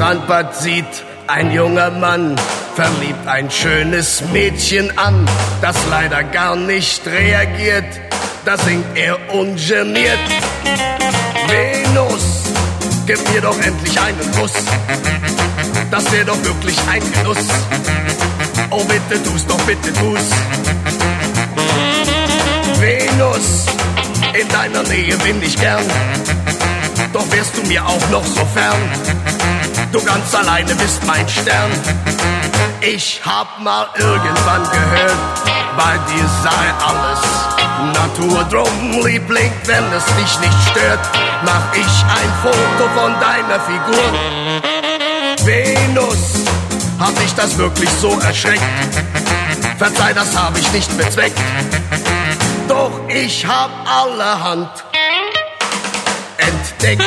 Strandbad sieht ein junger Mann verliebt ein schönes Mädchen an, das leider gar nicht reagiert. Da singt er ungeniert: Venus, gib mir doch endlich einen Kuss. Das wär doch wirklich ein Genuss. Oh, bitte tu's, doch bitte tu's. Venus, in deiner Nähe bin ich gern. Doch wärst du mir auch noch so fern. Du ganz alleine bist mein Stern. Ich hab mal irgendwann gehört, bei dir sei alles Natur. Drum, Liebling, wenn es dich nicht stört, mach ich ein Foto von deiner Figur. Venus, hab ich das wirklich so erschreckt? Verzeih, das hab ich nicht bezweckt. Doch ich hab allerhand entdeckt.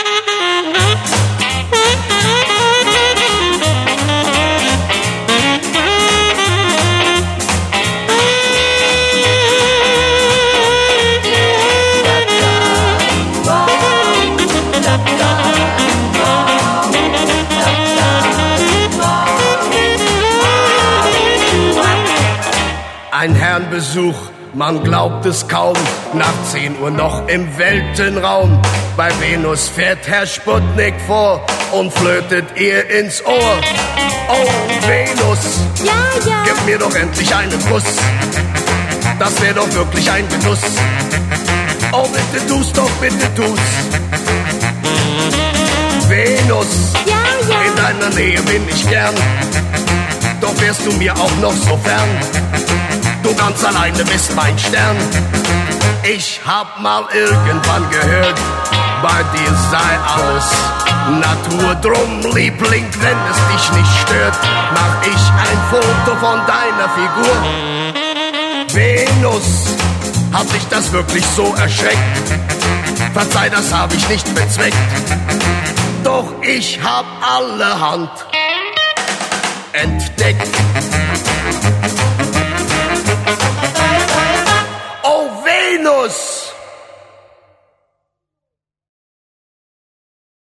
Ein Herrenbesuch, man glaubt es kaum, nach 10 Uhr noch im Weltenraum. Bei Venus fährt Herr Sputnik vor und flötet ihr ins Ohr. Oh, Venus, ja, gib mir doch endlich einen Kuss. Das wär doch wirklich ein Genuss. Oh, bitte tu's, doch bitte tu's. Venus, ja, in deiner Nähe bin ich gern. Doch wärst du mir auch noch so fern. Du ganz alleine bist mein Stern. Ich hab mal irgendwann gehört, bei dir sei alles Natur. Drum, Liebling, wenn es dich nicht stört, mach ich ein Foto von deiner Figur. Venus, hab ich das wirklich so erschreckt? Verzeih, das hab ich nicht bezweckt. Doch ich hab allerhand entdeckt.